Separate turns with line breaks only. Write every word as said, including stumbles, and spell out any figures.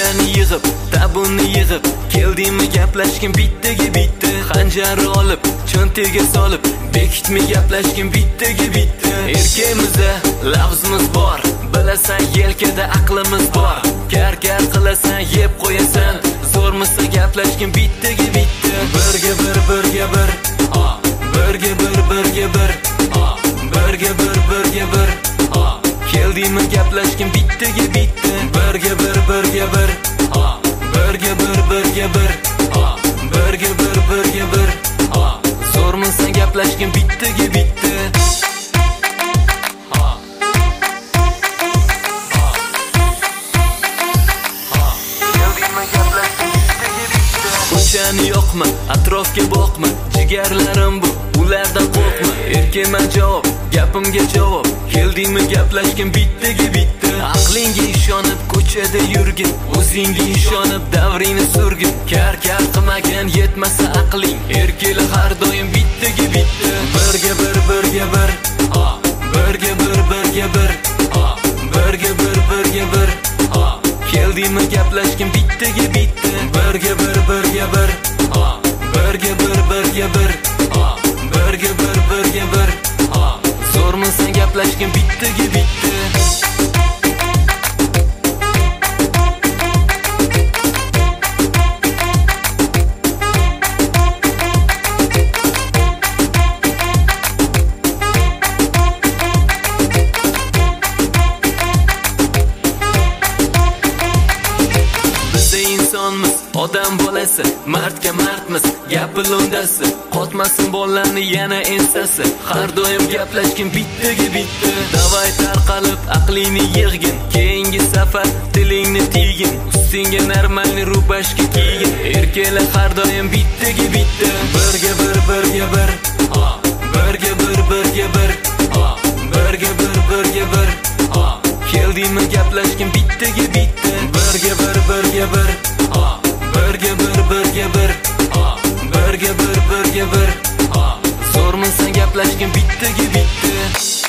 ko'chani yig'ib, tabunni yig'ib, keldingmi gaplashgin bittaga bitta. Xanjarni olib, cho'ntaga solib, bekitmi gaplashgin bittaga bitta. Erkimizda lafzimiz bor, bilasan yelkada aqlimiz bor. Kar-kar qilasan, yeb qo'yasan, zo'rmisa gaplashgin bittaga bitta. Birga bir, birga bir, birga bir, birga bir, birga bir, birga bir. Keldingmi gaplashgin bittaga bitta. Birga bir, birga bir, birga bir, birga bir, birga bir, birga bir. Zo'rmisa gaplashgin bittaga bitta. Ko'chani yo'qmi, atrofga boqma, jigarlarim bu, ulardan qo'rqma. Erkeman javob, gapimga javob. Keldingmi gaplashgin bittaga bitta. Aqlingga ishonib ko'chada yurgin, o'zingga ishonib davringni surgin. Kar-kar qilmagan yetmasa aqling, erkeli har doim bittaga bitta. Birga bir, birga bir, birga bir, birga bir, birga bir, birga bir. Keldingmi gaplashgin bittaga bitta. Birga bir, birga bir, birga bir, birga bir, birga bir, birga bir. Zo'rmisa gaplashgin bittaga bitta. Odam bolasi, mardga mardmiz, gapi lo'ndasi. Qotmasin bollarni yana ensasi. Har doim gaplashgin bittaga bitta. Davay tarqalib aqlingni yig'gin, keyingi safar tilingni tiygin. Ustingga normalni rubashka kiygin. Erkaklar har doim bittaga bitta. Birga bir, birga bir, birga bir, birga bir, birga bir, birga bir. Keldingmi gaplashgin bittaga bitta. Birga bir, birga bir, birga bir, birga bir, birga bir, birga bir. Zo'rmisa gaplashgin bittaga bitta.